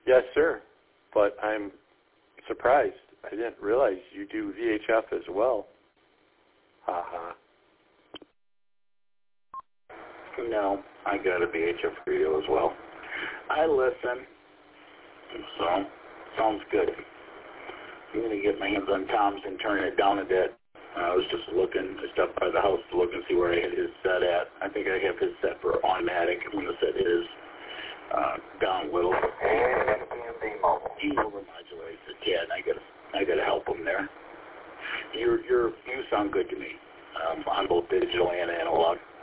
Yes, sir. But I'm surprised. I didn't realize you do VHF as well. Ha ha. No, I got a VHF radio as well. I listen, so sounds good. I'm going to get my hands on Tom's and turn it down a bit. I was just looking, I stopped by the house to look and see where I had his set at. I think I have his set for automatic. I'm going to set his down a little. He overmodulates a tad. I got to help him there. You sound good to me on both digital and analog.